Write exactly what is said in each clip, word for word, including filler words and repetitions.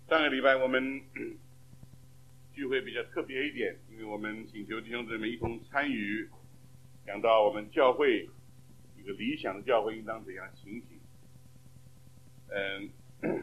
上个礼拜我们聚会比较特别一点，因为我们请求弟兄姊妹一同参与，讲到我们教会一个理想的教会应当怎样情形。嗯，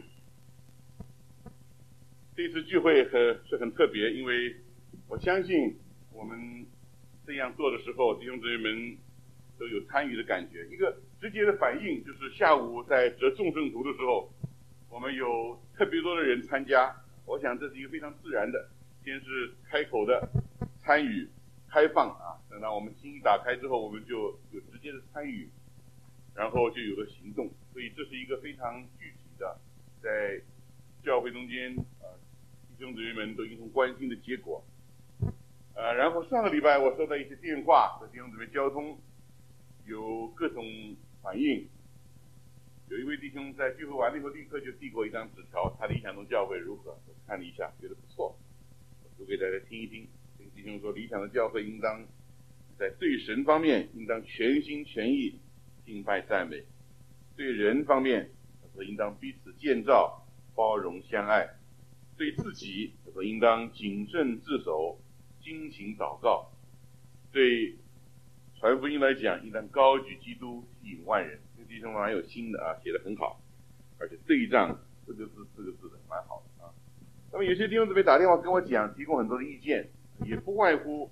这次聚会很是很特别，因为我相信我们这样做的时候，弟兄姊妹们都有参与的感觉。一个直接的反应就是下午在折众圣图的时候，我们有特别多的人参加，我想这是一个非常自然的，先是开口的参与开放啊，等到我们心一打开之后，我们就有直接的参与，然后就有了行动。所以这是一个非常具体的在教会中间啊弟兄姊妹们都一同关心的结果。呃，然后上个礼拜我收到一些电话和弟兄姊妹交通，有各种反应。有一位弟兄在聚会完了以后立刻就递过一张纸条，他理想中教会如何？我看了一下，觉得不错，我读给大家听一听。这个弟兄说，理想的教会应当在对神方面应当全心全意敬拜赞美，对人方面他说应当彼此建造包容相爱，对自己他说应当谨慎自守精勤祷告，对传福音来讲应当高举基督吸引万人。这个弟兄蛮有心的啊，写得很好，而且对仗这个字这个字的蛮好的啊。那么有些弟兄姊妹打电话跟我讲，提供很多的意见，也不外乎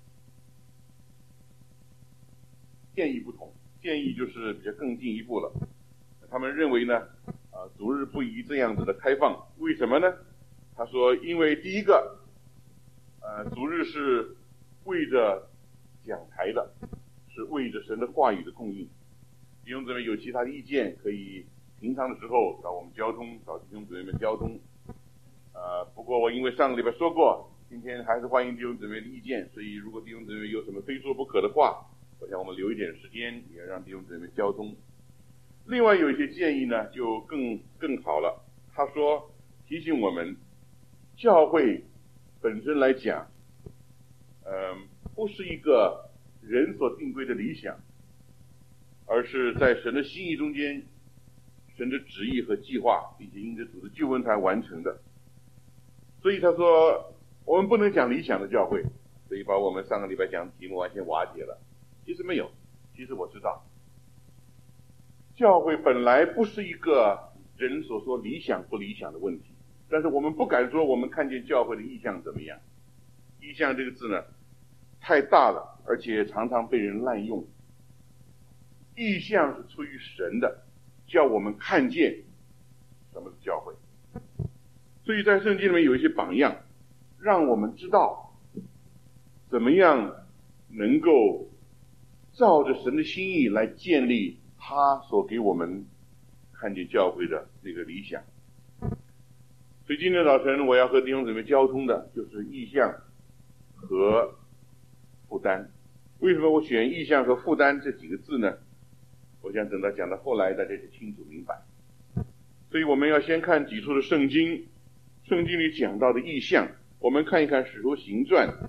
建议不同，建议就是比较更进一步了。他们认为呢，啊，主日不宜这样子的开放，为什么呢？他说，因为第一个，呃，主日是为着讲台的，是为着神的话语的供应。弟兄姊妹有其他的意见，可以平常的时候找我们交通，找弟兄姊妹们交通。呃，不过我因为上个礼拜说过，今天还是欢迎弟兄姊妹的意见，所以如果弟兄姊妹有什么非说不可的话，我想我们留一点时间，也要让弟兄姊妹交通。另外有一些建议呢，就更更好了。他说提醒我们，教会本身来讲，嗯、呃，不是一个人所定规的理想，而是在神的心意中间，神的旨意和计划，并且因着主的救恩才完成的。所以他说，我们不能讲理想的教会，所以把我们上个礼拜讲的题目完全瓦解了。其实没有，其实我知道，教会本来不是一个人所说理想不理想的问题，但是我们不敢说我们看见教会的意向怎么样。意向这个字呢，太大了，而且常常被人滥用。意向是出于神的，叫我们看见什么是教会。所以在圣经里面有一些榜样，让我们知道怎么样能够照着神的心意来建立他所给我们看见教会的那个理想。所以今天早晨我要和弟兄姊妹交通的就是意向和负担。为什么我选意向和负担这几个字呢？我想等到讲到后来大家就清楚明白。所以我们要先看几处的圣经，圣经里讲到的意向，我们看一看使徒行传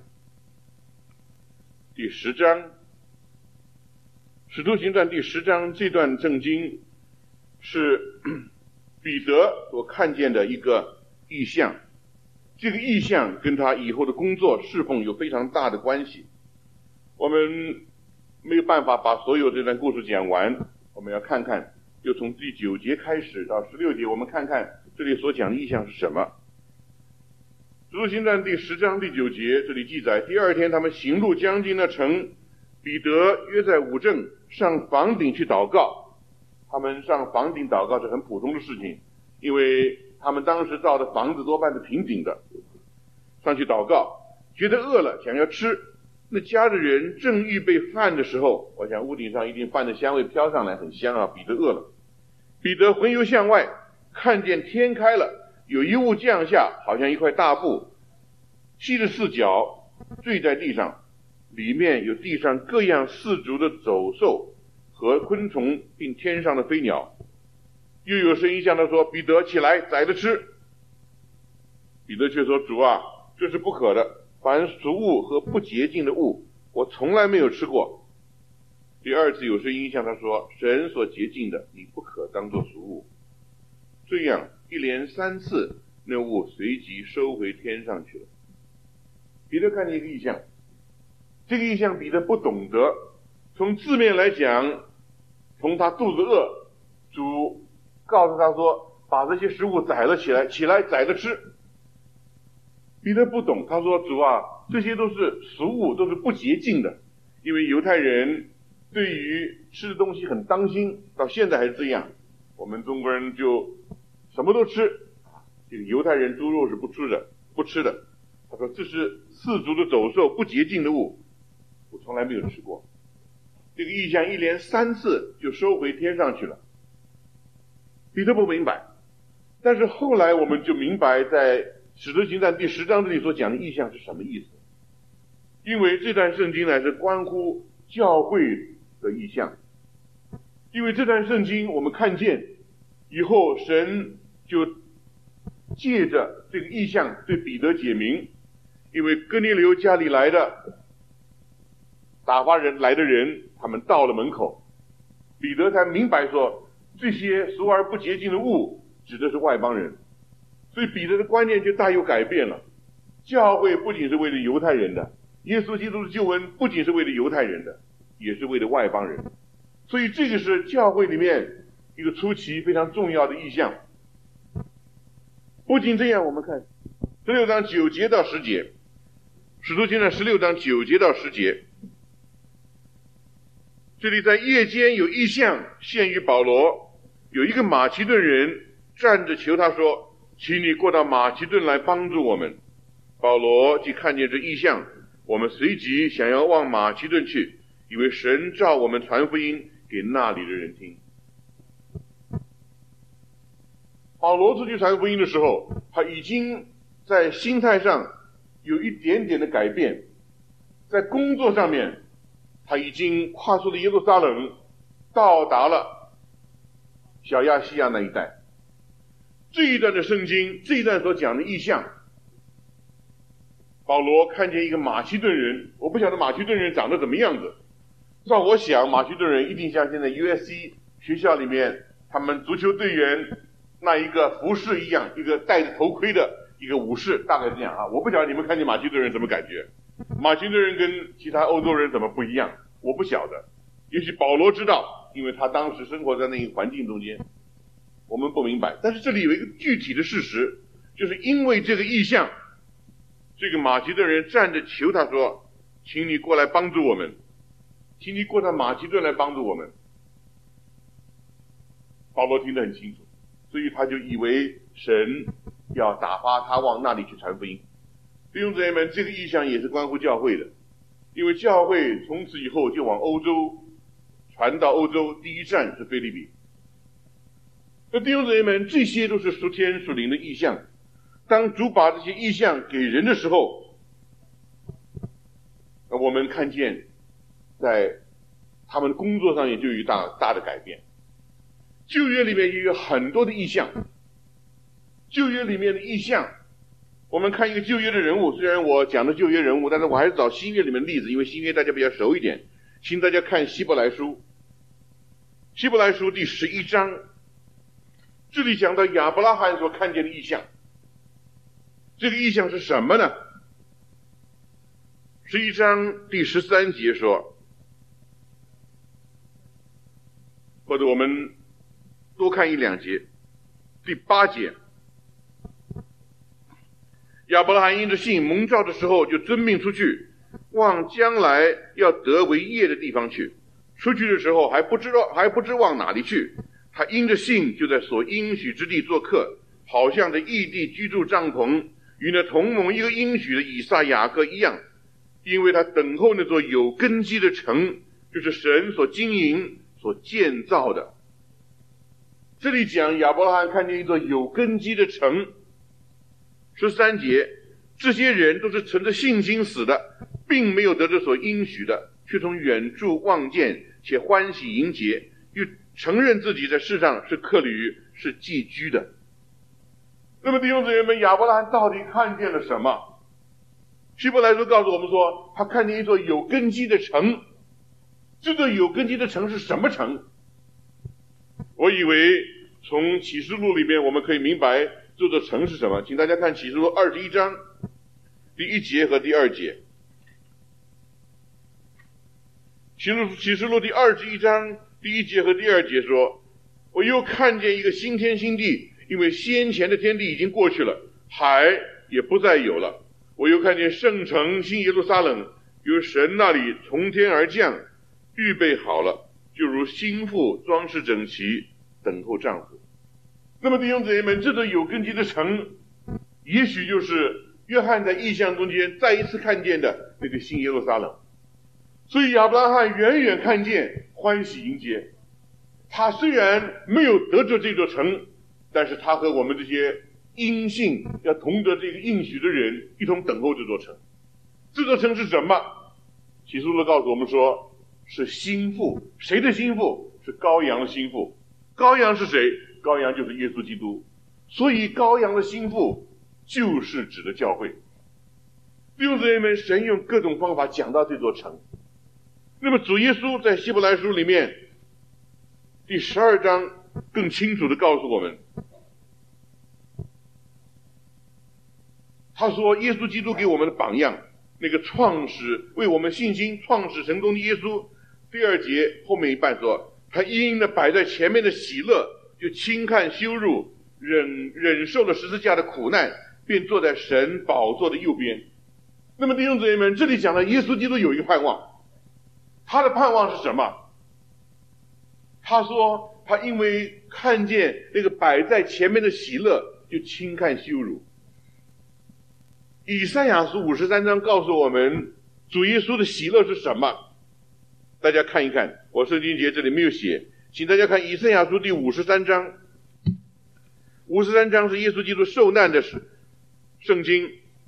第十章。使徒行传第十章这段圣经是彼得所看见的一个意象，这个意象跟他以后的工作侍奉有非常大的关系。我们没有办法把所有这段故事讲完，我们要看看，就从第九节开始到十六节，我们看看这里所讲的意象是什么。使徒行传第十章第九节，这里记载，第二天他们行路将近那城，彼得约在五正上房顶去祷告。他们上房顶祷告是很普通的事情，因为他们当时造的房子多半是平顶的。上去祷告，觉得饿了，想要吃。那家的人正预备饭的时候，我想屋顶上一定饭的香味飘上来，很香啊。彼得饿了，彼得魂游向外，看见天开了，有一物降下，好像一块大布，吸着四角，坠在地上，里面有地上各样四足的走兽和昆虫，并天上的飞鸟。又有声音向他说，彼得起来宰了吃。彼得却说，主啊，这是不可的，凡俗物和不洁净的物，我从来没有吃过。第二次有声音向他说，神所洁净的，你不可当作俗物。这样一连三次， 那物随即收回天上去了。彼得看见一个异象，这个异象彼得不懂得，从字面来讲，从他肚子饿，主告诉他说把这些食物宰了起来，起来宰了吃。彼得不懂，他说主啊，这些都是俗物，都是不洁净的，因为犹太人对于吃的东西很当心，到现在还是这样，我们中国人就什么都吃，这个犹太人猪肉是不吃的，不吃的。他说这是四足的走兽，不洁净的物，我从来没有吃过。这个异象一连三次就收回天上去了。彼得不明白，但是后来我们就明白，在使徒行传第十章这里所讲的异象是什么意思。因为这段圣经呢是关乎教会的异象，因为这段圣经我们看见以后，神就借着这个异象对彼得解明，因为哥尼流家里来的打发人来的人，他们到了门口，彼得才明白说这些俗而不洁净的物指的是外邦人，所以彼得的观念就大有改变了。教会不仅是为了犹太人的，耶稣基督的救恩不仅是为了犹太人的，也是为了外邦人。所以这个是教会里面一个初期非常重要的意象。不仅这样，我们看十六章九节到十节，使徒行传十六章九节到十节，这里在夜间有异象现于保罗，有一个马其顿人站着求他说，请你过到马其顿来帮助我们。保罗既看见这异象，我们随即想要往马其顿去，以为神召我们传福音给那里的人听。保罗出去传福音的时候，他已经在心态上有一点点的改变，在工作上面他已经跨出了耶路撒冷，到达了小亚细亚那一带。这一段的圣经，这一段所讲的异象，保罗看见一个马其顿人，我不晓得马其顿人长得怎么样子，照我想马其顿人一定像现在 U S C 学校里面他们足球队员那一个服饰一样，一个戴着头盔的一个武士，大概这样啊。我不晓得你们看见马其顿人什么感觉，马其顿人跟其他欧洲人怎么不一样，我不晓得，也许保罗知道，因为他当时生活在那个环境中间，我们不明白。但是这里有一个具体的事实，就是因为这个异象，这个马其顿人站着求他说，请你过来帮助我们，请你过到马其顿来帮助我们。保罗听得很清楚，所以他就以为神要打发他往那里去传福音。弟兄姊妹们，这个异象也是关乎教会的，因为教会从此以后就往欧洲传到欧洲，第一站是腓立比。那弟兄姊妹们，这些都是属天属灵的异象。当主把这些异象给人的时候，我们看见在他们的工作上也就有大大的改变。旧约里面也有很多的异象，旧约里面的异象，我们看一个旧约的人物，虽然我讲的旧约人物，但是我还是找新约里面的例子，因为新约大家比较熟一点，请大家看希伯来书，希伯来书第十一章，这里讲到亚伯拉罕所看见的异象。这个异象是什么呢？十一章第十三节说，或者我们多看一两节，第八节，亚伯拉罕因着信蒙召的时候，就遵命出去，往将来要得为业的地方去。出去的时候还不知道，还不知往哪里去。他因着信就在所应许之地做客，好像在异地居住帐篷，与那同盟一个应许的以撒雅各一样，因为他等候那座有根基的城，就是神所经营所建造的。这里讲亚伯拉罕看见一座有根基的城。十三节，这些人都是存着信心死的，并没有得着所应许的，却从远处望见，且欢喜迎接，又承认自己在世上是客旅，是寄居的。那么弟兄姊妹们，亚伯拉罕到底看见了什么？希伯来书告诉我们说，他看见一座有根基的城。这座有根基的城是什么城？我以为从启示录里面我们可以明白， 这座城是什么？请大家看启示录二十一章第一节和第二节。启示录启示录第二十一章第一节和第二节说，我又看见一个新天新地，因为先前的天地已经过去了，海也不再有了。我又看见圣城新耶路撒冷由神那里从天而降，预备好了，就如新妇装饰整齐，等候丈夫。那么弟兄姊妹们，这座有根基的城，也许就是约翰在异象中间再一次看见的那个新耶路撒冷。所以亚伯拉罕远远看见，欢喜迎接。他虽然没有得着这座城，但是他和我们这些因信要同得这个应许的人一同等候这座城。这座城是什么？启示录告诉我们说，是新妇。谁的新妇？是羔羊的新妇。羔羊是谁？羔羊就是耶稣基督。所以羔羊的新妇就是指的教会。弟兄姊妹们，神用各种方法讲到这座城。那么主耶稣在希伯来书里面第十二章更清楚地告诉我们，他说耶稣基督给我们的榜样，那个创始为我们信心创始成功的耶稣。第二节后面一半说，他因着摆在前面的喜乐，就轻看羞辱，忍忍受了十字架的苦难，便坐在神宝座的右边。那么弟兄姊妹们，这里讲的耶稣基督有一个盼望，他的盼望是什么？他说他因为看见那个摆在前面的喜乐，就轻看羞辱。以赛亚书五十三章告诉我们主耶稣的喜乐是什么？大家看一看，我圣经节这里没有写，请大家看以赛亚书第五十三章。五十三章是耶稣基督受难的圣经。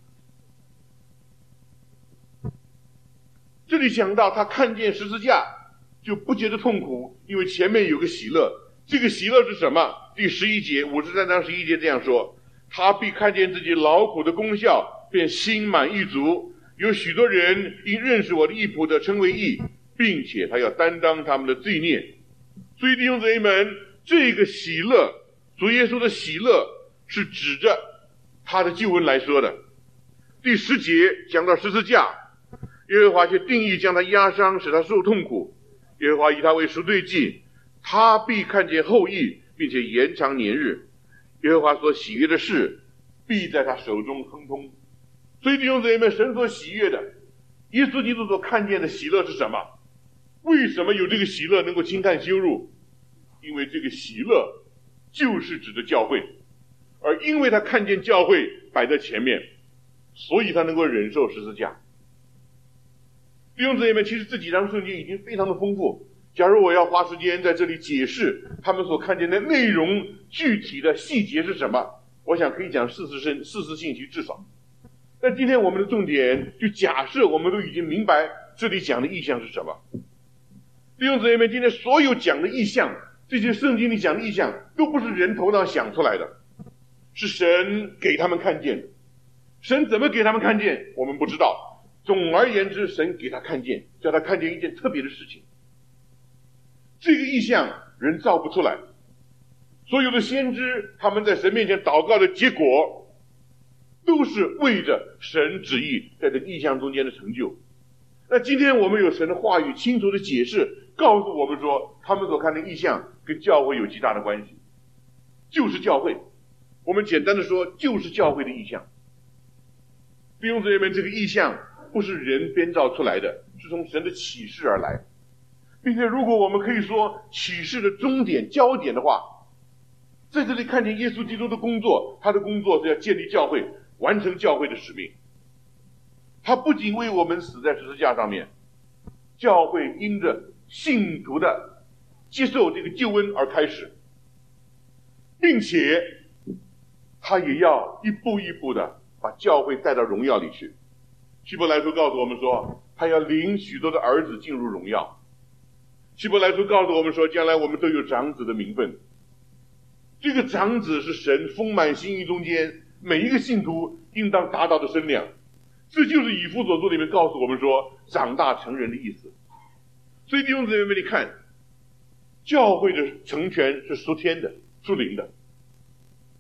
这里讲到他看见十字架就不觉得痛苦，因为前面有个喜乐。这个喜乐是什么？第十一节，五十三章十一节这样说，他必看见自己劳苦的功效，便心满意足。有许多人因认识我的义仆的称为义，并且他要担当他们的罪孽。所以弟兄姊妹们，这个喜乐，主耶稣的喜乐是指着他的救恩来说的。第十节讲到十字架，耶和华却定义将他压伤，使他受痛苦。耶和华以他为赎罪祭，他必看见后裔，并且延长年日。耶和华所喜悦的事，必在他手中亨通。所以弟兄姊妹们，神所喜悦的，耶稣基督所看见的喜乐是什么？为什么有这个喜乐能够轻看羞辱？因为这个喜乐就是指的教会，而因为他看见教会摆在前面，所以他能够忍受十字架。弟兄姊妹们，其实这几章圣经已经非常的丰富，假如我要花时间在这里解释他们所看见的内容具体的细节是什么，我想可以讲四次信四次信息至少。但今天我们的重点就假设我们都已经明白这里讲的意象是什么。弟兄姊妹们，今天所有讲的意象，这些圣经里讲的意象都不是人头脑想出来的，是神给他们看见的。神怎么给他们看见我们不知道，总而言之，神给他看见，叫他看见一件特别的事情。这个意象人造不出来，所有的先知他们在神面前祷告的结果，都是为着神旨意在这个意象中间的成就。那今天我们有神的话语清楚的解释，告诉我们说他们所看的意象跟教会有极大的关系，就是教会。我们简单的说，就是教会的意象。弟兄姊妹们，这个意象不是人编造出来的，是从神的启示而来。并且如果我们可以说启示的终点焦点的话，在这里看见耶稣基督的工作，他的工作是要建立教会，完成教会的使命。他不仅为我们死在十字架上面，教会因着信徒的接受这个救恩而开始，并且他也要一步一步的把教会带到荣耀里去。希伯来书告诉我们说，他要领许多的儿子进入荣耀。希伯来书告诉我们说，将来我们都有长子的名分。这个长子是神丰满心意中间每一个信徒应当达到的身量。这就是以弗所书里面告诉我们说长大成人的意思。所以弟兄姊妹们，你看教会的成全是属天的，属灵的。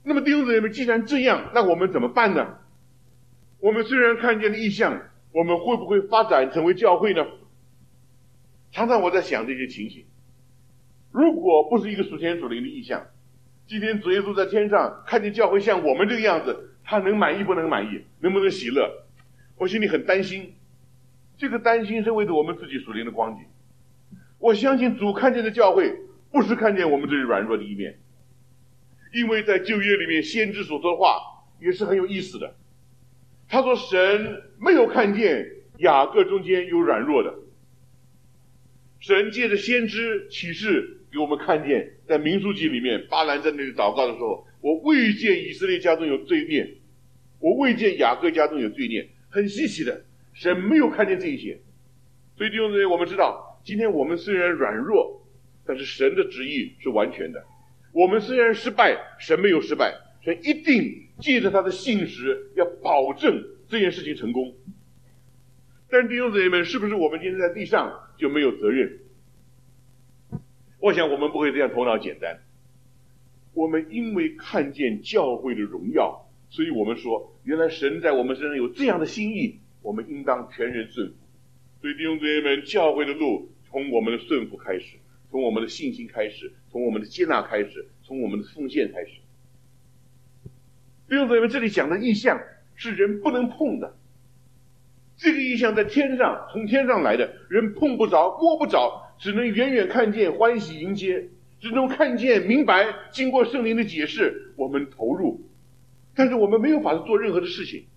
那么弟兄姊妹们，既然这样，那我们怎么办呢？我们虽然看见了异象，我们会不会发展成为教会呢？常常我在想这些情形，如果不是一个属天属灵的异象，今天主耶稣在天上看见教会像我们这个样子，他能满意不能满意？能不能喜乐？我心里很担心，这个担心是为着我们自己属灵的光景。我相信主看见的教会不是看见我们这软弱的一面，因为在旧约里面先知所说的话也是很有意思的。他说神没有看见雅各中间有软弱的，神借着先知启示给我们看见，在民数记里面巴兰在那里祷告的时候，我未见以色列家中有罪孽，我未见雅各家中有罪孽。很稀奇的，神没有看见这一些。所以弟兄姊妹，我们知道今天我们虽然软弱，但是神的旨意是完全的。我们虽然失败，神没有失败，神一定借着他的信实要保证这件事情成功。但是弟兄姊妹们，是不是我们今天在地上就没有责任？我想我们不会这样头脑简单。我们因为看见教会的荣耀，所以我们说原来神在我们身上有这样的心意，我们应当全人顺服。所以弟兄姊妹们，教会的路从我们的顺服开始，从我们的信心开始，从我们的接纳开始，从我们的奉献开始。弟兄姊妹们，这里讲的异象是人不能碰的，这个异象在天上，从天上来的，人碰不着摸不着，只能远远看见欢喜迎接，只能看见明白，经过圣灵的解释我们投入，但是我们没有法子做任何的事情。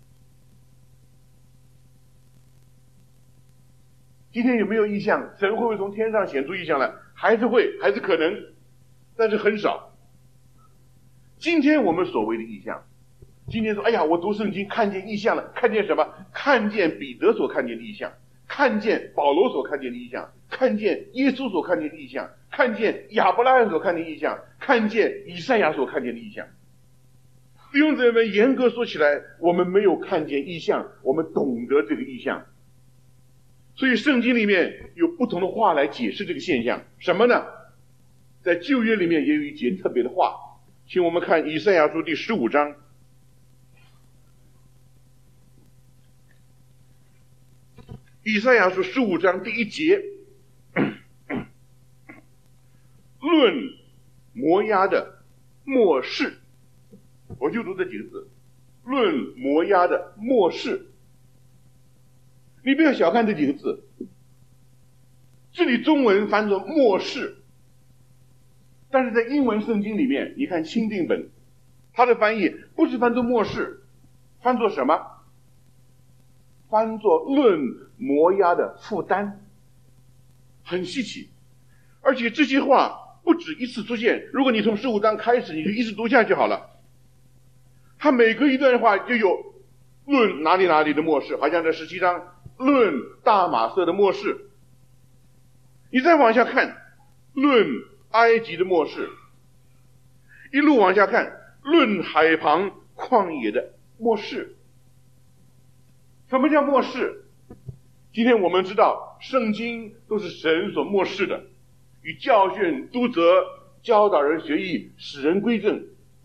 今天有没有异象？神会不会从天上显出异象来？还是会，还是可能，但是很少。今天我们所谓的异象，今天说哎呀我读圣经看见异象了，看见什么？看见彼得所看见的异象，看见保罗所看见的异象，看见耶稣所看见的异象，看见亚伯拉罕所看见的异象，看见以赛亚所看见的异象。弟兄姊妹们，严格说起来，我们没有看见异象，我们懂得这个异象。所以圣经里面有不同的话来解释这个现象。什么呢？在旧约里面也有一节特别的话，请我们看以赛亚书第十五章。以赛亚书十五章第一节，论摩押的末世，我就读这几个字，论摩押的末世。你不要小看这几个字，这里中文翻作末世，但是在英文圣经里面，你看钦定本，它的翻译不是翻作末世，翻作什么？翻作论摩押的负担。很稀奇，而且这些话不止一次出现，如果你从十五章开始，你就一直读下去好了。它每隔一段话就有论哪里哪里的末世，好像在十七章论大马色的末世，你再往下看论埃及的末世，一路往下看论海旁旷野的末世。什么叫末世？今天我们知道圣经都是神所默示的，与教训、督责、教导人学艺、使人归正，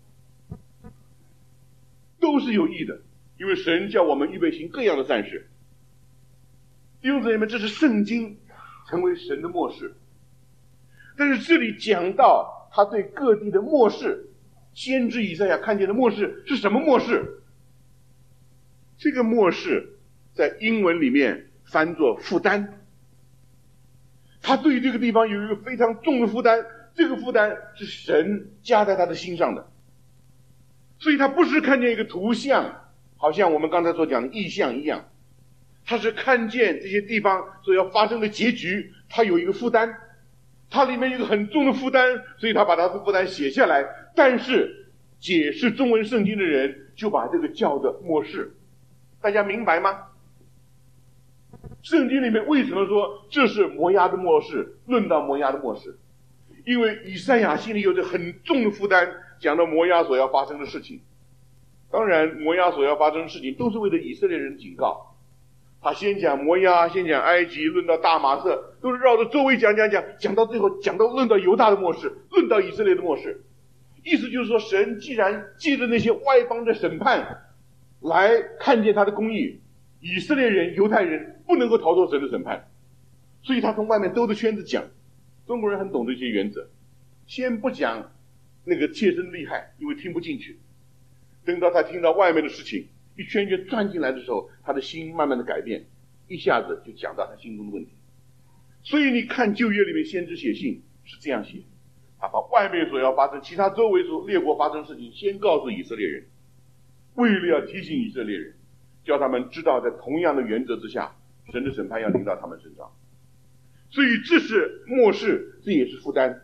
都是有益的，因为神叫我们预备行各样的善事。弟兄姊妹们，这是圣经成为神的默示。但是这里讲到他对各地的默示，先知以赛亚看见的默示是什么默示？这个默示在英文里面翻作负担。他对这个地方有一个非常重的负担，这个负担是神加在他的心上的。所以他不是看见一个图像，好像我们刚才所讲的意象一样，他是看见这些地方所要发生的结局，他有一个负担，他里面有一个很重的负担，所以他把他的负担写下来。但是解释中文圣经的人就把这个叫的末世，大家明白吗？圣经里面为什么说这是摩押的末世，论到摩押的末世？因为以赛亚心里有着很重的负担，讲到摩押所要发生的事情。当然摩押所要发生的事情都是为了以色列人警告，他先讲摩押，先讲埃及，论到大马色，都是绕着周围讲讲讲，讲到最后讲到论到犹大的末世，论到以色列的末世。 意思就是说，神既然借着那些外邦的审判来看见他的公义，以色列人、犹太人不能够逃脱神的审判，所以他从外面兜着圈子讲。中国人很懂这些原则，先不讲那个切身利害，因为听不进去。等到他听到外面的事情一圈圈转进来的时候，他的心慢慢的改变，一下子就讲到他心中的问题。所以你看旧约里面先知写信是这样写，他把外面所要发生、其他周围所列国发生的事情先告诉以色列人，为了要提醒以色列人，叫他们知道在同样的原则之下，神的审判要临到他们身上。所以这是漠视，这也是负担。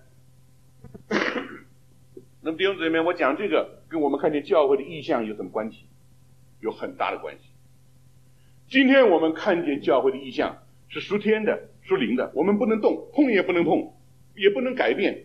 那么弟兄姊妹，我讲这个跟我们看见教会的意象有什么关系？有很大的关系。今天我们看见教会的意象是属天的、属灵的，我们不能动，碰也不能碰，也不能改变。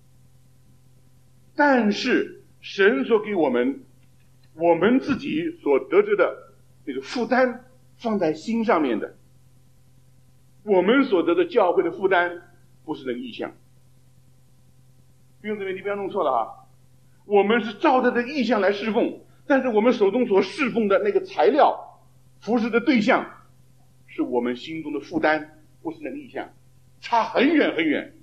但是神所给我们，我们自己所得知的这个负担放在心上面的，我们所得的教会的负担不是那个意象。弟兄姊妹，你不要弄错了哈，我们是照着这个意象来侍奉，但是我们手中所侍奉的那个材料、服侍的对象，是我们心中的负担，不是那个意象，差很远很远。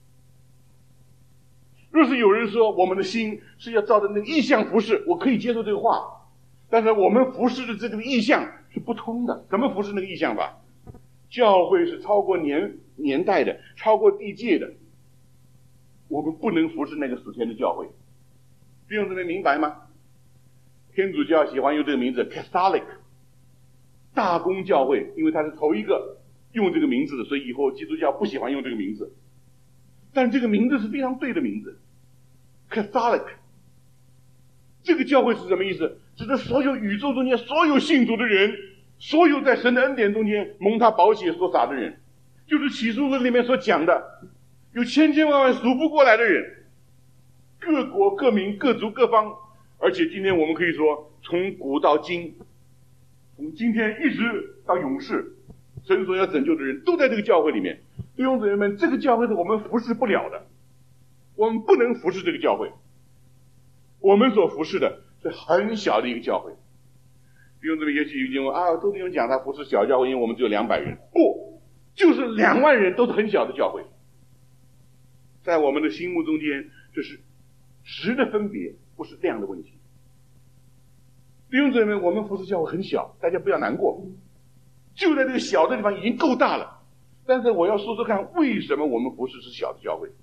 若是有人说我们的心是要照着那个意象服侍，我可以接受这个话，但是我们服侍的这个意象是不通的。怎么服侍那个意象吧？教会是超过年年代的，超过地界的，我们不能服侍那个属天的教会。弟兄姊妹明白吗？天主教喜欢用这个名字 Catholic 大公教会，因为它是头一个用这个名字的，所以以后基督教不喜欢用这个名字。但这个名字是非常对的名字 Catholic。 这个教会是什么意思？指的所有宇宙中间所有信主的人，所有在神的恩典中间蒙他宝血所洒的人，就是启示录里面所讲的有千千万万数不过来的人，各国各民各族各方，而且今天我们可以说从古到今，从今天一直到永世，神所要拯救的人都在这个教会里面。弟兄姊妹们，这个教会是我们服侍不了的，我们不能服侍这个教会，我们所服侍的是很小的一个教会。弟兄姊妹也许已经问啊，周弟兄讲他服侍小教会，因为我们只有两百人，不，就是两万人都是很小的教会。在我们的心目中间，这是质的分别，不是量的问题。弟兄姊妹们，我们服侍教会很小，大家不要难过，就在这个小的地方已经够大了。但是我要说说看，为什么我们服侍是小的教会？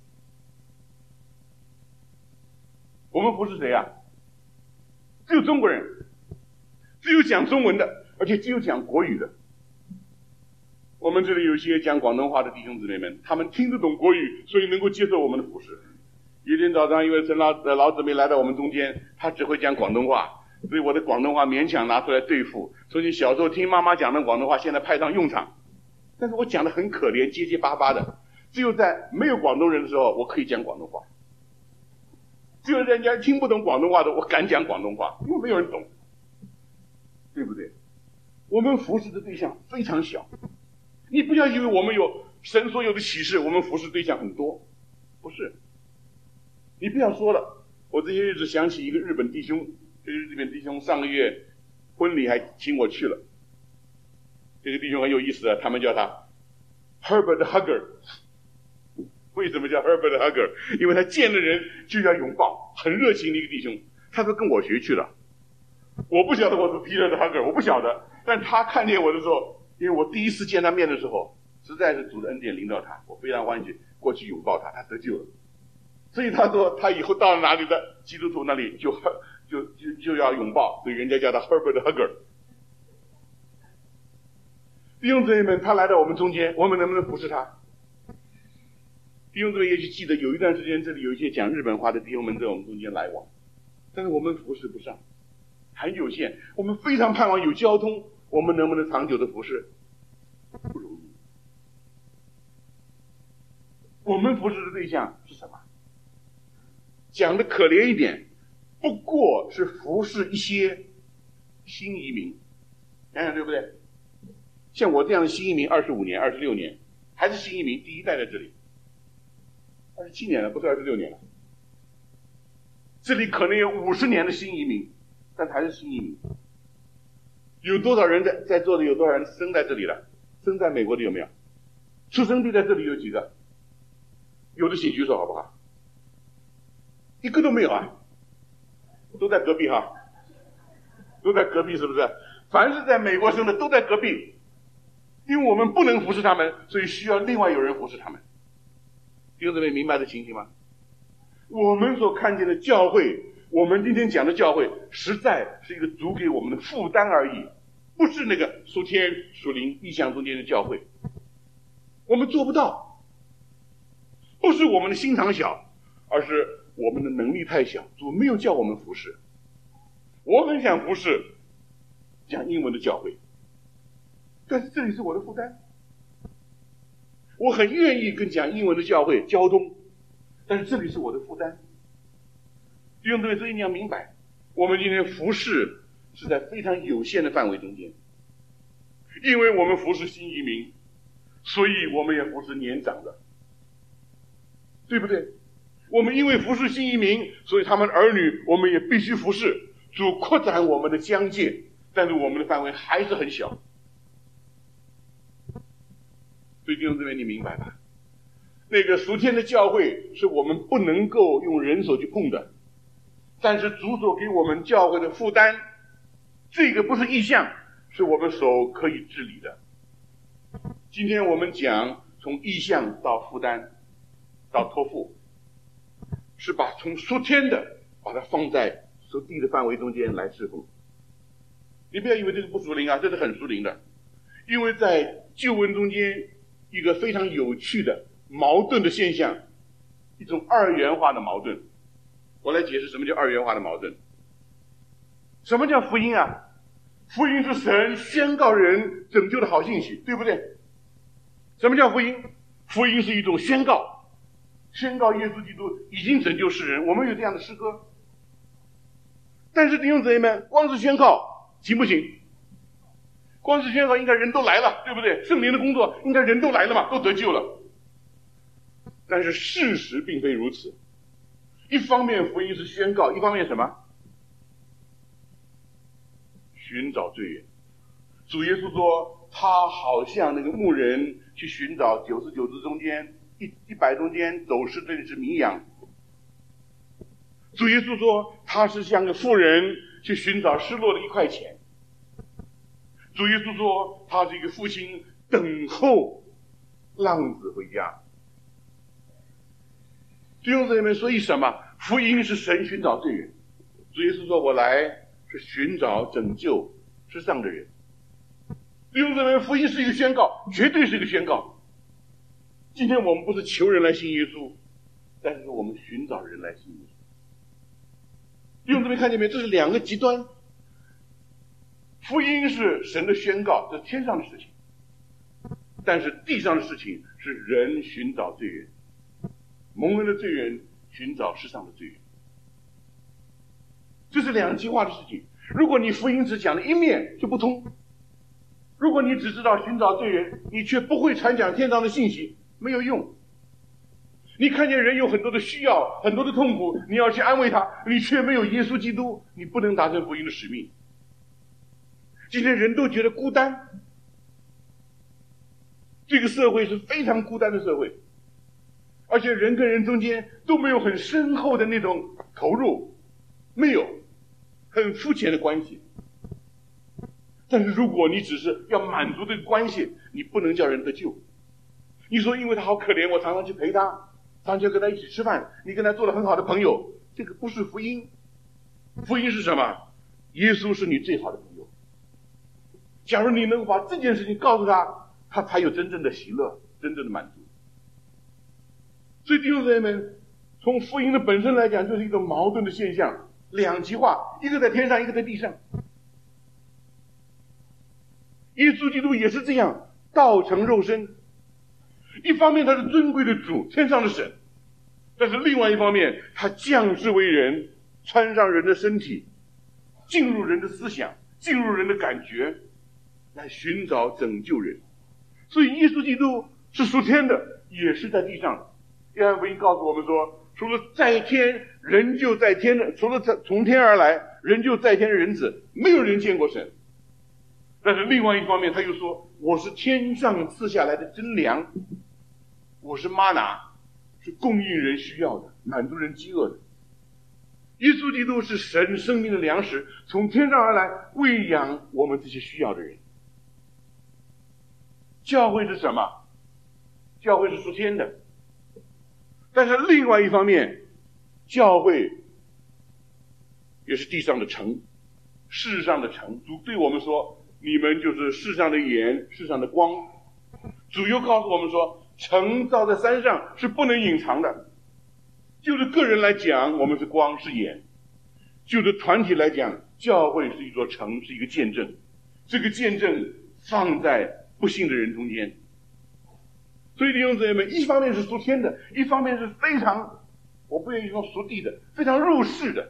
我们服侍谁啊？只有中国人，只有讲中文的，而且只有讲国语的。我们这里有一些讲广东话的弟兄姊妹们，他们听得懂国语，所以能够接受我们的服侍。有一天早上，因为陈老呃老姊妹来到我们中间，他只会讲广东话，所以我的广东话勉强拿出来对付。所以小时候听妈妈讲的广东话，现在派上用场。但是我讲的很可怜，结结巴巴的，只有在没有广东人的时候，我可以讲广东话。只有人家听不懂广东话的，我敢讲广东话，因为没有人懂，对不对？我们服侍的对象非常小，你不要以为我们有神所有的启示，我们服侍对象很多，不是。你不要说了，我这些日子想起一个日本弟兄，这个日本弟兄上个月婚礼还请我去了。这个弟兄很有意思啊，他们叫他 Herbert Hugger。 为什么叫 Herbert Hugger？ 因为他见了人就要拥抱，很热情的一个弟兄。他说跟我学去了，我不晓得我是 Peter 的 Hugger， 我不晓得。但他看见我的时候，因为我第一次见他面的时候，实在是主的恩典临到他，我非常欢喜过去拥抱他，他得救了。所以他说他以后到了哪里的基督徒那里就就就就要拥抱，所以人家叫他 Herbert Hugger。弟兄姊妹们，他来到我们中间，我们能不能服侍他？弟兄姊妹也许记得有一段时间，这里有一些讲日本话的弟兄们在我们中间来往，但是我们服侍不上，很有限。我们非常盼望有交通，我们能不能长久的服侍？不容易。我们服侍的对象是什么？讲的可怜一点，不过是服侍一些新移民，想想对不对？像我这样的新移民，二十五年、二十六年，还是新移民，第一代在这里，二十七年了，不是二十六年了。 这里可能有五十年的新移民，但还是新移民。有多少人在在座的？有多少人生在这里了？生在美国的有没有？出生地在这里有几个？有的请举手好不好？一个都没有啊，都在隔壁哈，都在隔壁是不是？凡是在美国生的都在隔壁，因为我们不能服侍他们，所以需要另外有人服侍他们。弟兄姊妹明白这情形吗？我们所看见的教会，我们今天讲的教会，实在是一个主给我们的负担而已，不是那个属天属灵意象中间的教会。我们做不到，不是我们的心肠小，而是我们的能力太小，主没有叫我们服侍。我很想服侍讲英文的教会，但是这里是我的负担。我很愿意跟讲英文的教会交通，但是这里是我的负担。弟兄姊妹，所以你要明白，我们今天服侍是在非常有限的范围中间，因为我们服侍新移民，所以我们也服侍年长的，对不对？我们因为服侍新移民，所以他们儿女我们也必须服侍。主扩展我们的疆界，但是我们的范围还是很小。所以弟兄姊妹，你明白吧？那个属天的教会是我们不能够用人手去碰的，但是主所给我们教会的负担，这个不是意象，是我们手可以治理的。今天我们讲从意象到负担到托付，是把从属天的把它放在属地的范围中间来侍奉。你不要以为这个不属灵啊，这是很属灵的。因为在旧文中间一个非常有趣的矛盾的现象，一种二元化的矛盾。我来解释什么叫二元化的矛盾。什么叫福音啊？福音是神宣告人拯救的好信息，对不对？什么叫福音？福音是一种宣告，宣告耶稣基督已经拯救世人。我们有这样的诗歌。但是弟兄姊妹们，光是宣告行不行？光是宣告应该人都来了，对不对？圣灵的工作应该人都来了嘛，都得救了。但是事实并非如此。一方面福音是宣告，一方面什么？寻找罪人。主耶稣说，他好像那个牧人去寻找九十九只中间一一百中间走失的那只绵羊。主耶稣说，他是像个妇人去寻找失落的一块钱。主耶稣说，他是一个父亲等候浪子回家。弟兄姊妹们，所以什么？福音是神寻找罪人。主耶稣说，我来是寻找拯救世上的人。弟兄姊妹们，福音是一个宣告，绝对是一个宣告。今天我们不是求人来信耶稣，但是我们寻找人来信耶稣。弟兄姊妹看见没？这是两个极端。福音是神的宣告，这是天上的事情，但是地上的事情是人寻找罪人，蒙恩的罪人寻找世上的罪人，这是两极化的事情。如果你福音只讲了一面就不通，如果你只知道寻找罪人，你却不会传讲天上的信息，没有用。你看见人有很多的需要，很多的痛苦，你要去安慰他，你却没有耶稣基督，你不能达成福音的使命。今天人都觉得孤单，这个社会是非常孤单的社会，而且人跟人中间都没有很深厚的那种投入，没有很肤浅的关系。但是如果你只是要满足这个关系，你不能叫人得救。你说因为他好可怜，我常常去陪他，常常跟他一起吃饭，你跟他做了很好的朋友，这个不是福音。福音是什么？耶稣是你最好的朋友。假如你能够把这件事情告诉他，他才有真正的喜乐，真正的满足。所以弟兄姊妹们，从福音的本身来讲，就是一种矛盾的现象，两极化，一个在天上，一个在地上。耶稣基督也是这样，道成肉身。一方面他是尊贵的主，天上的神，但是另外一方面他降世为人，穿上人的身体，进入人的思想，进入人的感觉，来寻找拯救人。所以耶稣基督是属天的，也是在地上的。约翰福音告诉我们说，除了在天人就在天的，除了从天而来，人就在天的人子，没有人见过神。但是另外一方面，他又说，我是天上赐下来的真粮，我是玛拿，是供应人需要的，满足人饥饿的。耶稣基督是神生命的粮食，从天上而来，喂养我们这些需要的人。教会是什么？教会是属天的。但是另外一方面，教会也是地上的城，世上的城。主对我们说，你们就是世上的盐，世上的光。主又告诉我们说，城造在山上是不能隐藏的。就是个人来讲，我们是光是盐；就是团体来讲，教会是一座城，是一个见证。这个见证放在不信的人中间。所以弟兄姊妹们，一方面是属天的，一方面是非常，我不愿意说属地的，非常入世的。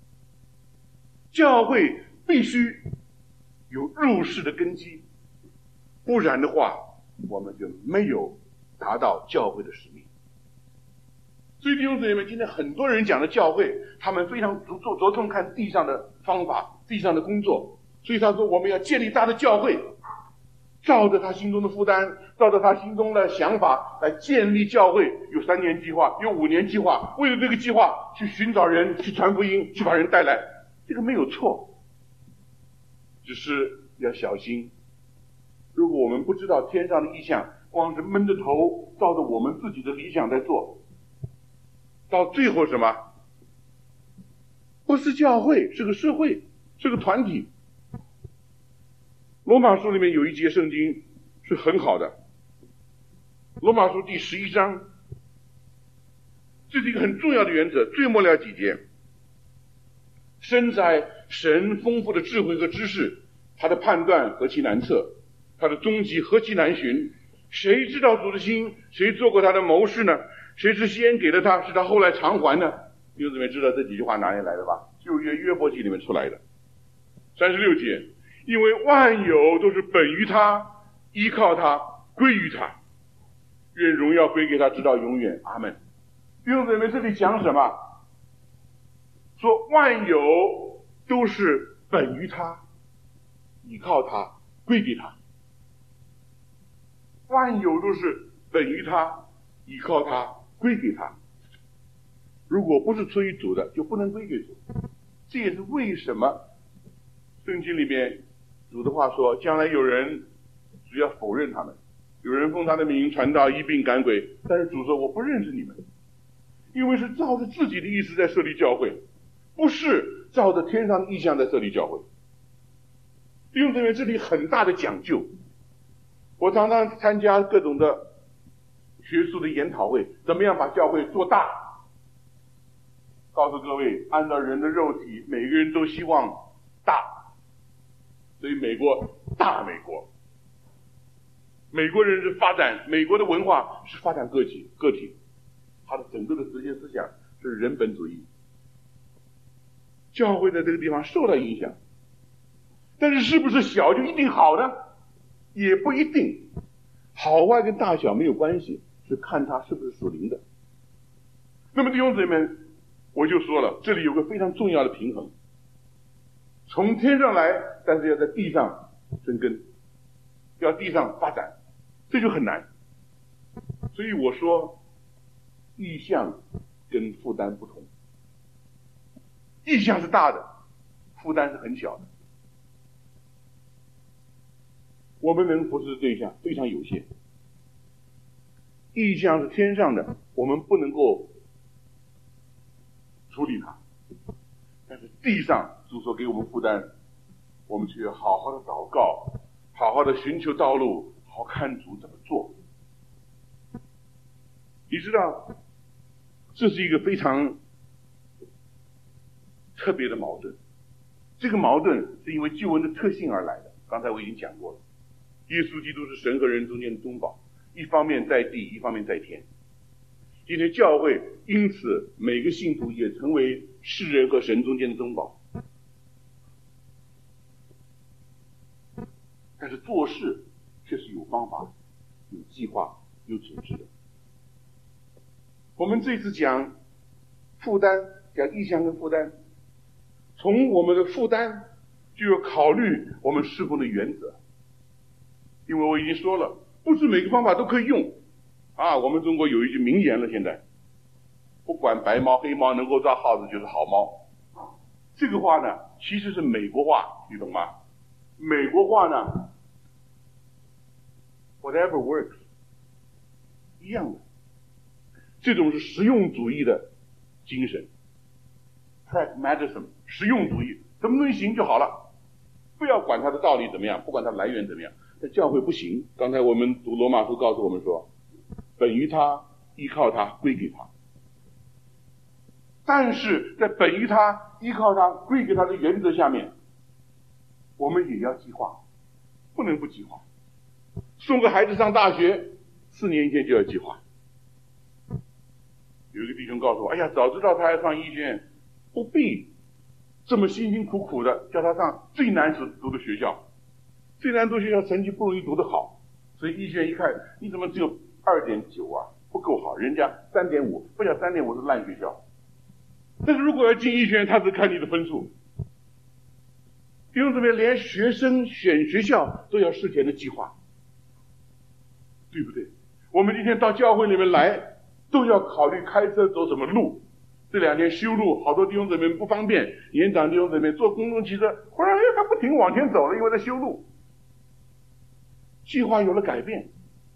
教会必须有入世的根基，不然的话，我们就没有达到教会的使命。所以弟兄姊妹们，今天很多人讲的教会，他们非常着着重看地上的方法，地上的工作。所以他说，我们要建立大的教会，照着他心中的负担，照着他心中的想法来建立教会。有三年计划，有五年计划，为了这个计划去寻找人，去传福音，去把人带来，这个没有错。只是要小心，如果我们不知道天上的意象，光是闷着头照着我们自己的理想在做，到最后什么？不是教会，是个社会，是个团体。罗马书里面有一节圣经是很好的，罗马书第十一章，这是一个很重要的原则，最末了几节。身在神丰富的智慧和知识，他的判断何其难测，他的终极何其难寻。谁知道主的心？谁做过他的谋士呢？谁是先给了他，是他后来偿还呢？弟兄姊妹知道这几句话哪里来的吧？旧约约伯记里面出来的。三十六节，因为万有都是本于他，依靠他，归于他，愿荣耀归给他，直到永远。阿们。弟兄姊妹，这里讲什么？说万有都是本于他，依靠他，归给他。万有都是本于他，依靠他，归给他。如果不是出于主的，就不能归给主。这也是为什么圣经里面主的话说，将来有人只要否认他们，有人奉他的名传道，医病赶鬼，但是主说我不认识你们，因为是照着自己的意思在设立教会，不是照着天上的意象在设立教会。弟兄姊妹，这里很大的讲究。我常常参加各种的学术的研讨会，怎么样把教会做大？告诉各位，按照人的肉体，每个人都希望大，所以美国大美国，美国人是发展，美国的文化是发展个体个体，他的整个的实践思想是人本主义。教会在这个地方受到影响，但是是不是小就一定好呢？也不一定，好坏跟大小没有关系，是看它是不是属灵的。那么弟兄姊妹们，我就说了，这里有个非常重要的平衡，从天上来，但是要在地上生根，要地上发展，这就很难。所以我说，意向跟负担不同，意向是大的，负担是很小的。我们能服侍的对象非常有限，意向是天上的，我们不能够处理它，但是地上主所给我们负担，我们就要好好的祷告，好好的寻求道路，好看主怎么做。你知道，这是一个非常特别的矛盾，这个矛盾是因为救恩的特性而来的。刚才我已经讲过了，耶稣基督是神和人中间的中保，一方面在地，一方面在天。今天教会因此每个信徒也成为世人和神中间的中保，但是做事却是有方法、有计划、有组织的。我们这次讲负担讲意向跟负担。从我们的负担就要考虑我们侍奉的原则，因为我已经说了，不是每个方法都可以用啊。我们中国有一句名言了，现在不管白猫黑猫，能够抓耗子就是好猫。这个话呢，其实是美国话，你懂吗？美国话呢 ，whatever works， 一样的。这种是实用主义的精神 ，pragmatism， 实用主义，什么东西行就好了，不要管它的道理怎么样，不管它来源怎么样。在教会不行，刚才我们读罗马书告诉我们说，本于他，依靠他，归给他。但是在本于他、依靠他、归给他的原则下面，我们也要计划，不能不计划。送个孩子上大学，四年前就要计划。有一个弟兄告诉我，哎呀，早知道他要上医学院，不必这么辛辛苦苦的叫他上最难读的学校，最难读学校成绩不容易读得好，所以医学院一看，你怎么只有 二点九 啊，不够好，人家 三点五， 不讲 三点五 是烂学校。但是如果要进医学院，他只看你的分数。弟兄姊妹，连学生选学校都要事前的计划，对不对？我们今天到教会里面来，都要考虑开车走什么路。这两天修路，好多弟兄姊妹不方便，年长弟兄姊妹坐公共汽车，忽然哎，他不停往前走了，因为在修路。计划有了改变，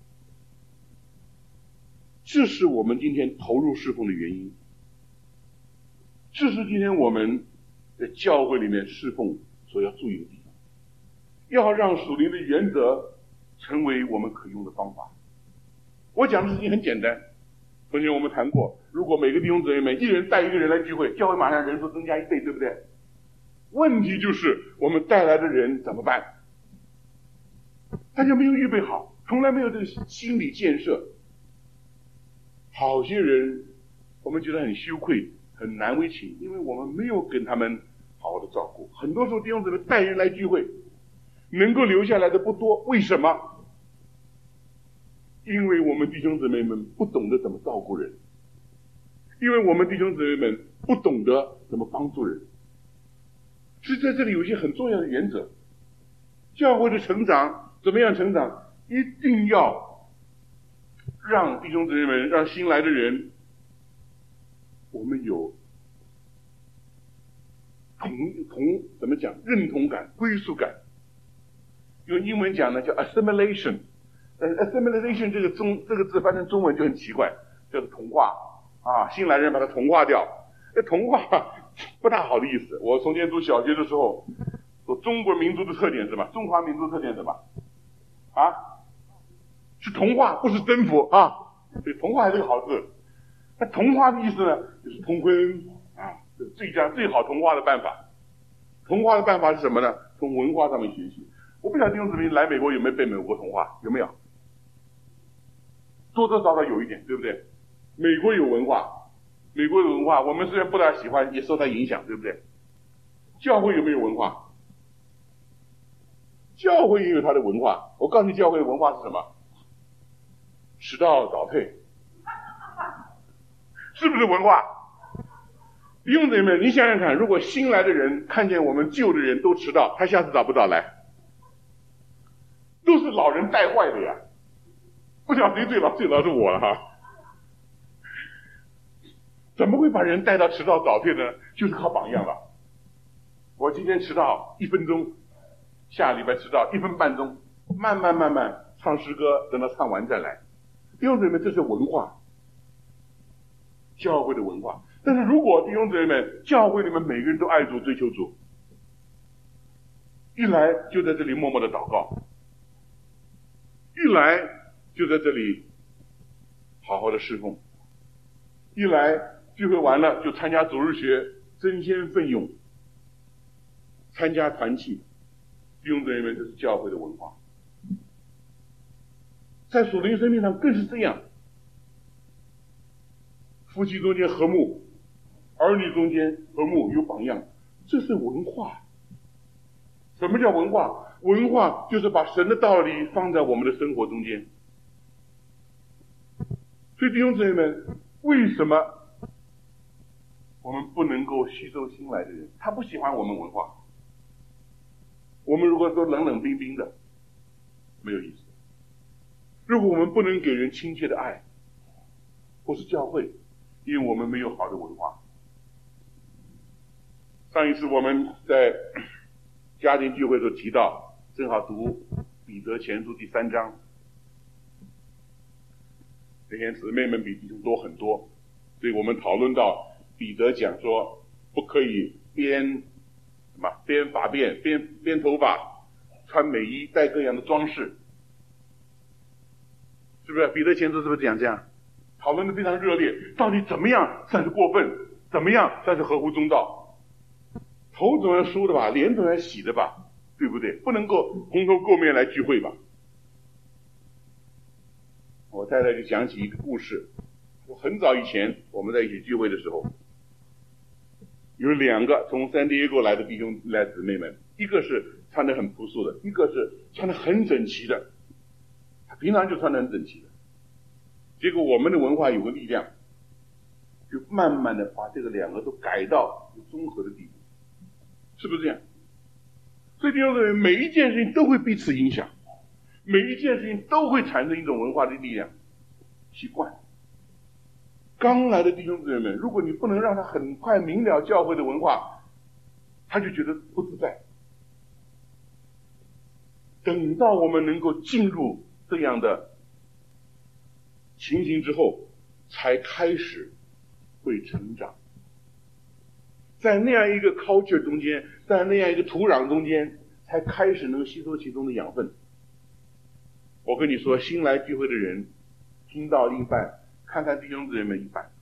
这是我们今天投入侍奉的原因。这是今天我们在教会里面侍奉所要注意的地方，要让属灵的原则成为我们可用的方法。我讲的事情很简单，昨天我们谈过，如果每个弟兄姊妹们一人带一个人来聚会，教会马上人数增加一倍，对不对？问题就是我们带来的人怎么办？大家没有预备好，从来没有这个心理建设。好些人我们觉得很羞愧，很难为情，因为我们没有跟他们好好的照顾。很多时候弟兄姊妹带人来聚会，能够留下来的不多，为什么？因为我们弟兄姊妹们不懂得怎么照顾人，因为我们弟兄姊妹们不懂得怎么帮助人。所以在这里有一些很重要的原则，教会的成长怎么样成长，一定要让弟兄姊妹们，让新来的人，我们有同同怎么讲，认同感、归属感。用英文讲呢叫 assimilation， 呃 assimilation 这个中这个字翻成中文就很奇怪，叫做同化啊，新来人把它同化掉。这同化不大好的意思。我从前读小学的时候，说中国民族的特点是什么？中华民族特点是什么？啊，是同化，不是征服啊。所以同化还是个好字。那同化的意思呢，就是同婚啊，这是最佳最好同化的办法。同化的办法是什么呢？从文化上面学习。我不晓得弟兄姊妹来美国有没有被美国同化，有没有？多多少少有一点，对不对？美国有文化。美国的文化，我们虽然不大喜欢，也受它影响，对不对？教会有没有文化？教会也有它的文化。我告诉你，教会的文化是什么？迟到早退，是不是文化？弟兄姊妹，你想想看，如果新来的人看见我们旧的人都迟到，他下次早不早来？都是老人带坏的呀！不晓得谁最老，最老是我了哈。怎么会把人带到迟到早退呢？就是靠榜样了。我今天迟到一分钟，下礼拜迟到一分半钟，慢慢慢慢唱诗歌，等到唱完再来。弟兄姊妹，这是文化，教会的文化。但是如果弟兄姊妹们，教会里面每个人都爱主追求主，一来就在这里默默的祷告，一来就在这里好好的侍奉，一来聚会完了就参加主日学，争先奋勇，参加团契。弟兄姊妹们，这是教会的文化。在属灵生命上更是这样，夫妻中间和睦，儿女中间和睦，有榜样，这是文化。什么叫文化？文化就是把神的道理放在我们的生活中间。所以弟兄姊妹们，为什么我们不能够吸收新来的人，他不喜欢我们文化。我们如果都冷冷冰冰的，没有意思。如果我们不能给人亲切的爱，或是教会，因为我们没有好的文化。上一次我们在家庭聚会的时候提到，正好读彼得前书第三章，那天姊妹们比弟兄多很多，所以我们讨论到彼得讲说，不可以编什么编发辫、编编头发、穿美衣、戴各样的装饰，是不是？彼得前书是不是讲这样？讨论的非常热烈，到底怎么样算是过分？怎么样算是合乎中道？头总要梳的吧，脸总要洗的吧，对不对？不能够蓬头垢面来聚会吧。我太太就讲起一个故事，说很早以前我们在一起聚会的时候，有两个从三第一个来的弟兄来姊妹们，一个是穿得很朴素的，一个是穿得很整齐的，他平常就穿得很整齐的。结果我们的文化有个力量，就慢慢的把这个两个都改到综合的地步，是不是这样？所以弟兄姊妹，每一件事情都会彼此影响，每一件事情都会产生一种文化的力量习惯。刚来的弟兄姊妹们，如果你不能让他很快明了教会的文化，他就觉得不自在。等到我们能够进入这样的情形之后，才开始会成长。在那样一个 culture 中间，在那样一个土壤中间，才开始能吸收其中的养分。我跟你说，新来聚会的人听到一半，看看弟兄姊妹们一半，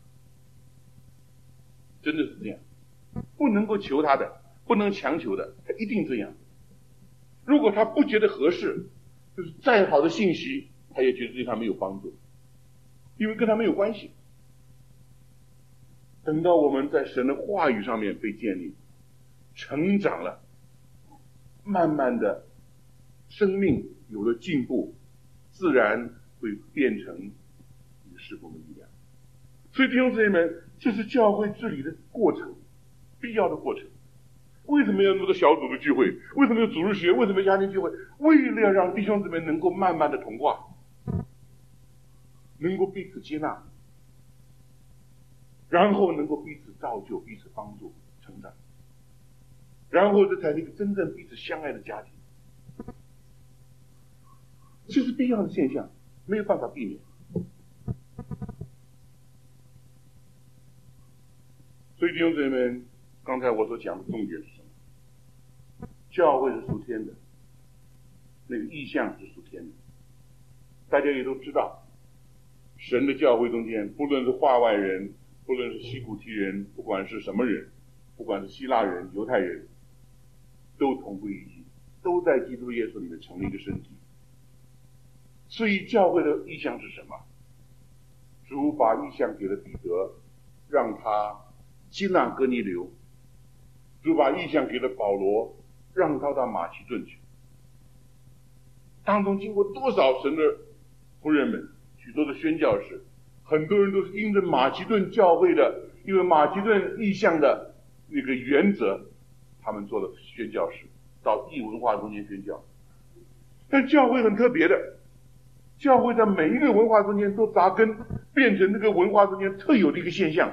真的是这样，不能够求他的，不能强求的，他一定这样。如果他不觉得合适，就是再好的信息，他也觉得对他没有帮助，因为跟他没有关系。等到我们在神的话语上面被建立，成长了，慢慢的生命有了进步，自然会变成一个侍奉的力量。所以弟兄姊妹们，这是教会治理的过程，必要的过程。为什么要那么多小组的聚会？为什么要组织学？为什么家庭聚会？为了让弟兄姊妹能够慢慢的同化，能够彼此接纳，然后能够彼此造就、彼此帮助、成长，然后这才是一个真正彼此相爱的家庭。这是必要的现象，没有办法避免。所以弟兄姊妹们，刚才我所讲的重点是什么？教会是属天的，那个意象是属天的。大家也都知道，神的教会中间，不论是化外人，不论是西古提人，不管是什么人，不管是希腊人、犹太人，都同归于一，都在基督耶稣里面成了一个身体。所以教会的意象是什么？主把意象给了彼得，让他接纳哥尼流；主把意象给了保罗，让他到马其顿去。当中经过多少神的仆人们，许多的宣教士，很多人都是因着马其顿教会的，因为马其顿意象的那个原则，他们做了宣教士，到异文化中间宣教。但教会很特别的，教会在每一个文化中间都扎根，变成这个文化中间特有的一个现象。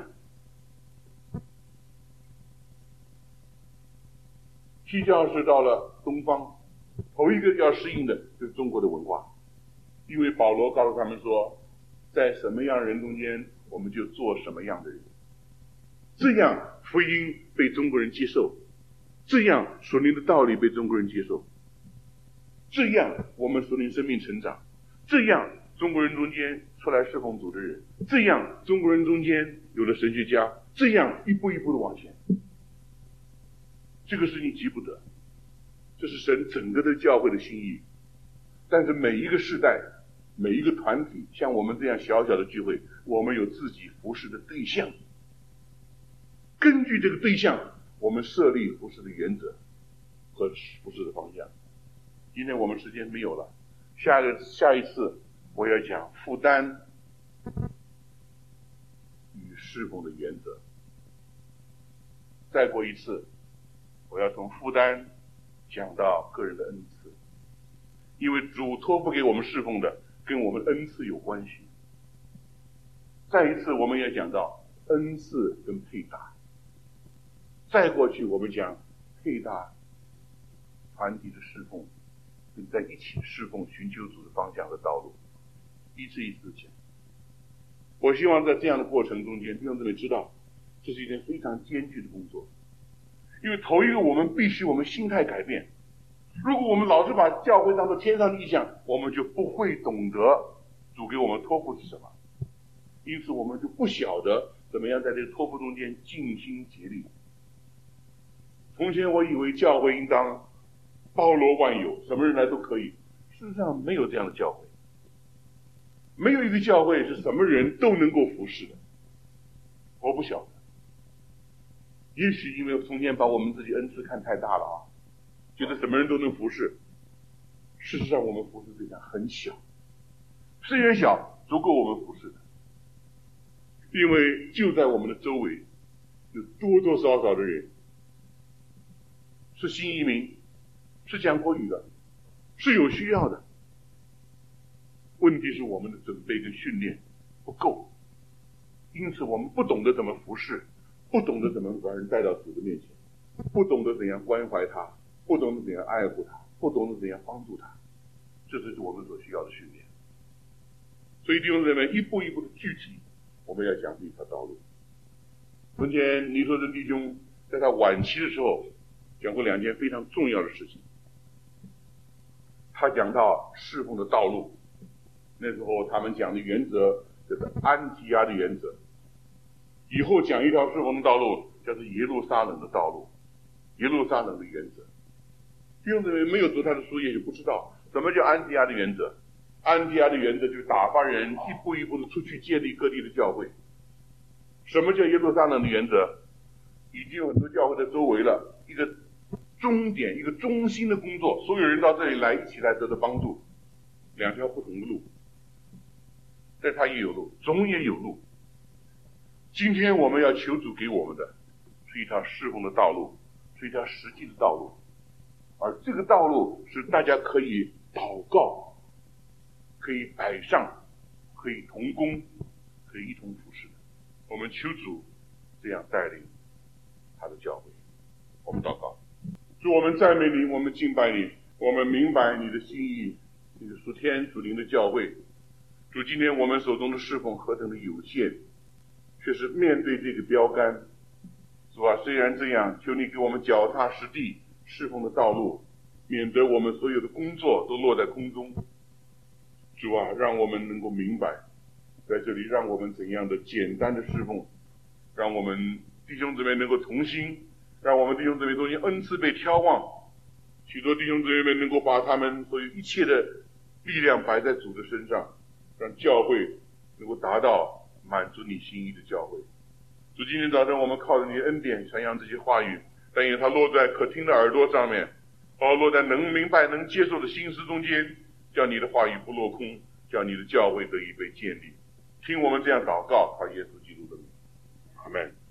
西教士到了东方，头一个要适应的就是中国的文化，因为保罗告诉他们说，在什么样人中间，我们就做什么样的人，这样福音被中国人接受，这样属灵的道理被中国人接受，这样我们属灵生命成长，这样中国人中间出来侍奉主的人，这样中国人中间有了神学家，这样一步一步的往前。这个事情急不得，这是神整个的教会的心意。但是每一个世代，每一个团体，像我们这样小小的聚会，我们有自己服侍的对象，根据这个对象，我们设立服侍的原则和服侍的方向。今天我们时间没有了，下个下一次我要讲负担与侍奉的原则。 再过一次，我要从负担讲到个人的恩赐，因为主托付给我们侍奉的跟我们的恩赐有关系。再一次我们也讲到恩赐跟配搭，再过去我们讲配搭团体的侍奉，跟在一起侍奉寻求主的方向和道路，一次一次讲。我希望在这样的过程中间，弟兄姊妹知道，这是一件非常艰巨的工作。因为头一个，我们必须我们心态改变。如果我们老是把教会当作天上的意象，我们就不会懂得主给我们托付是什么，因此我们就不晓得怎么样在这个托付中间尽心竭力。从前我以为教会应当包罗万有，什么人来都可以，事实上没有这样的教会。没有一个教会是什么人都能够服侍的，我不晓得。也许因为从前把我们自己恩赐看太大了啊，觉得什么人都能服侍。事实上我们服侍对象很小，虽然小，足够我们服侍的。因为就在我们的周围，有多多少少的人是新移民，是讲国语的，是有需要的。问题是我们的准备跟训练不够，因此我们不懂得怎么服侍，不懂得怎么把人带到主的面前，不懂得怎样关怀他，不懂得怎样爱护他，不懂得怎样帮助他，这就是我们所需要的训练。所以弟兄姊妹，一步一步的具体，我们要讲这一条道路。从前尼托真弟兄在他晚期的时候讲过两件非常重要的事情。他讲到侍奉的道路，那时候他们讲的原则就是安提阿的原则，以后讲一条侍奉的道路叫做耶路撒冷的道路，耶路撒冷的原则。弟兄姊妹没有读他的书也许不知道什么叫安提阿的原则。安提阿的原则就是打发人一步一步的出去建立各地的教会。什么叫耶路撒冷的原则？已经有很多教会在周围了，一个终点，一个中心的工作，所有人到这里来一起来得到帮助，两条不同的路，但他也有路，总也有路。今天我们要求主给我们的是一条侍奉的道路，是一条实际的道路，而这个道路是大家可以祷告，可以摆上，可以同工，可以一同服侍的。我们求主这样带领他的教会。我们祷告，主，我们赞美你，我们敬拜你，我们明白你的心意，你的属天属灵的教会。主，今天我们手中的侍奉何等的有限，却是面对这个标杆。主啊，虽然这样，求你给我们脚踏实地侍奉的道路，免得我们所有的工作都落在空中。主啊，让我们能够明白，在这里让我们怎样的简单的侍奉，让我们弟兄姊妹能够同心，让我们弟兄姊妹中间恩赐被挑旺，许多弟兄姊妹们能够把他们所有一切的力量摆在主的身上，让教会能够达到满足你心意的教会。主，今天早上我们靠着你的恩典传扬这些话语，但愿它落在可听的耳朵上面，哦，落在能明白能接受的心思中间，叫你的话语不落空，叫你的教会得以被建立。听我们这样祷告，靠耶稣基督的名，阿们。